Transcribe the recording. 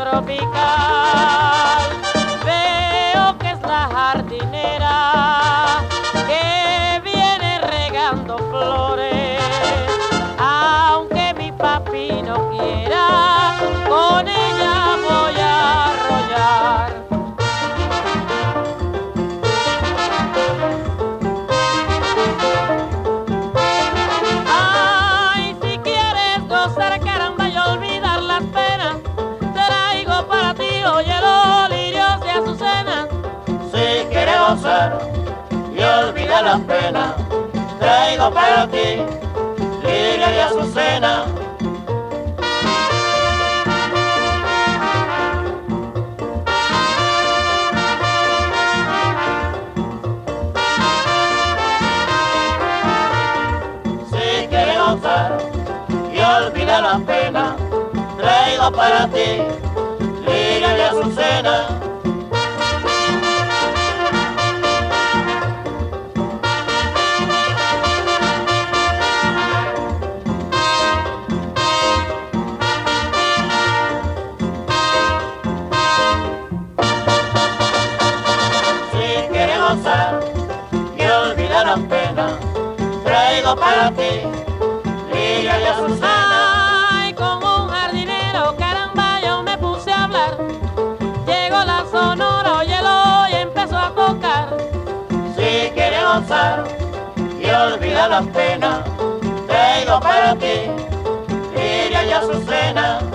tropical. Veo que es la jardinera que viene regando flores, aunque mi papi no quiera, con ella voy a arrollar. Ay, si quieres gozar, caramba, y olvidar las penas, traigo para ti, oye, los lirios de azucena. Si quieres gozar y olvidar las penas, traigo para ti lirio y azucena. Si quieres gozar y olvidar las penas, traigo para ti lirio y azucena. Y olvidar las penas, traigo para ti lirio y azucena. Ay, con un jardinero, caramba, yo me puse a hablar. Llegó la sonora, óyelo, y empezó a tocar. Si quieres gozar y olvidar las penas, traigo para ti lirio y azucena.